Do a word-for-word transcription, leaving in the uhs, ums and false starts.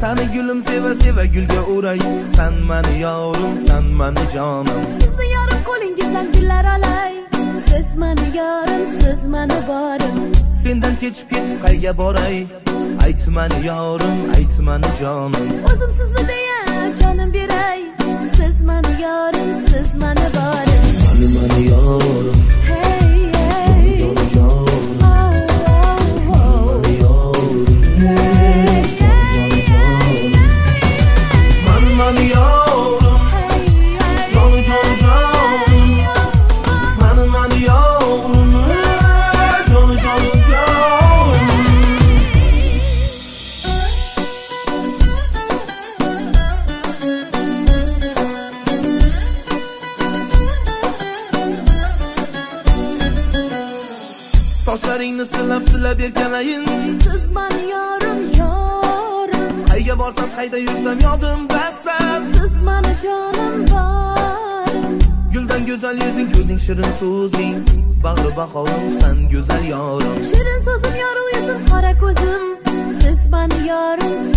Sani gülüm seva seva gülga o'ray. San mani yorim, san mani jonim. Sizni yorim qo'lingizdan gullar olay. Siz mani yorim, siz mani borim. Sendan kechib ketib qayga boray? Aytmani yorim, aytmani jonim. O'zim sizni deya jonim beray. Siz mani yorim, siz mani borim. Mani mani yorim. Hey hey. Jonim jonim. Mani yorim. Hey Jonim jonim. Mani mani yorim. Jonim jonim jonim. Mani mani yorim. Jonim jonim jonim. Sochlaringni silab silab erkalayin. Siz mani yorim, yorim. Qayga borsam, qayda yursam yodim basam. Siz mani jonim borim. Guldan go'zal yuzing, ko'zing shirin so'zing. Bag'ri bahorim san go'zal yorim. Shirin so'zim yoru yuzim, qora ko'zim. Siz mani yorim,